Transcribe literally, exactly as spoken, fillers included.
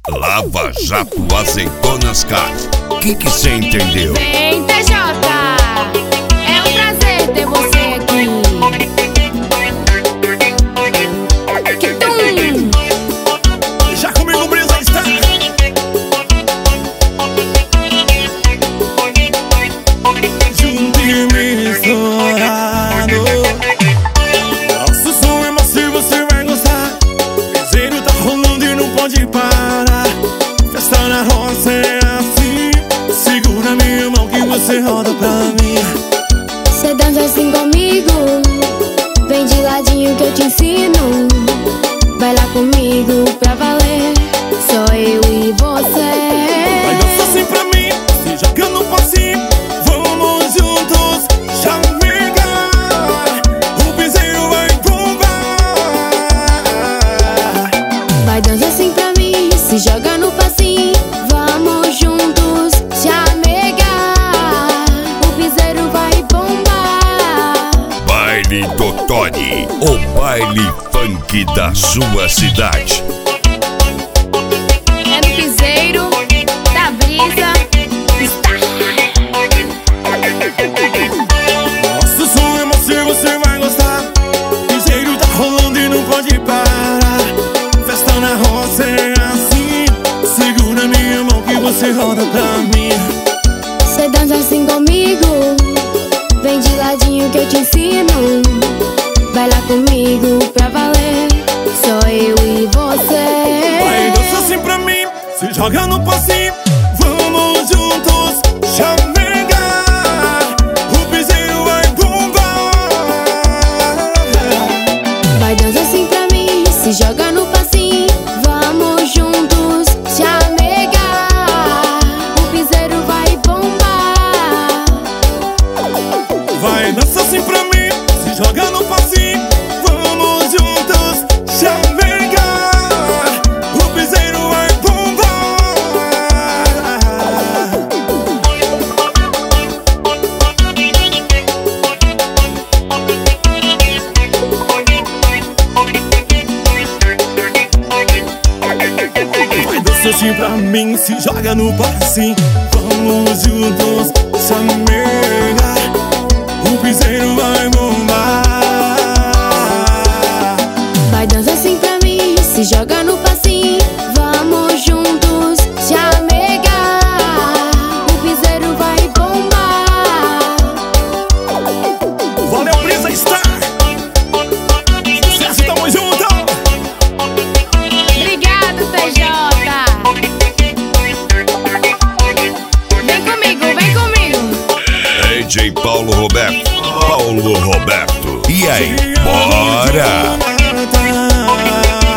Lava Jato Azeitonas Car. Que que cê entendeu? Vem, T J, é um prazer ter você aqui. Que tum! Já comigo, Brisa está. Junto e misturado. Nosso som é macio, você vai gostar. Piseiro tá rolando e não pode parar. Festa na roça é assim. Segura minha mão que você roda pra mim. Cê dança assim comigo, vem de ladinho que eu te ensino. Vai lá comigo pra valer, só eu e você. Vai dançar assim pra mim, se joga no passinho. Vamos juntos, chamegar. O piseiro vai bombar. Vai dançar assim pra mim, se joga no passinho. Vamos juntos, chamegar. O piseiro vai bombar. Baile do Tony, o baile funk da sua cidade. É no piseiro da Brisa está. Nosso som é macio, você vai gostar. Piseiro tá rolando e não pode parar. Festa na roça é assim. Segura minha mão que você roda pra mim. Cê dança assim comigo, vem de ladinho que eu te ensino. Vai lá comigo pra valer, só eu e você. Vai dançar assim pra mim, se joga no passinho. Vamos juntos, chamegar. O piseiro vai bombar. Vai dançar assim pra mim, se joga no passinho. Vamos juntos, chamegar. O piseiro vai bombar. Vai dançar assim pra mim, se joga no passinho. Vamos juntos, chamegar. O piseiro vai bombar. Vai dançar assim pra mim, se joga no passinho. Vamos juntos, chamegar. O piseiro vai bombar. Vai dançar assim pra mim, se joga no passinho. Vamos juntos, chamegar. O piseiro vai bombar. Valeu, Brisa está. Sucesso, tamo junto. Obrigado, T J. Vem comigo, vem comigo. D J Paulo Roberto. Paulo Roberto. E aí, bora?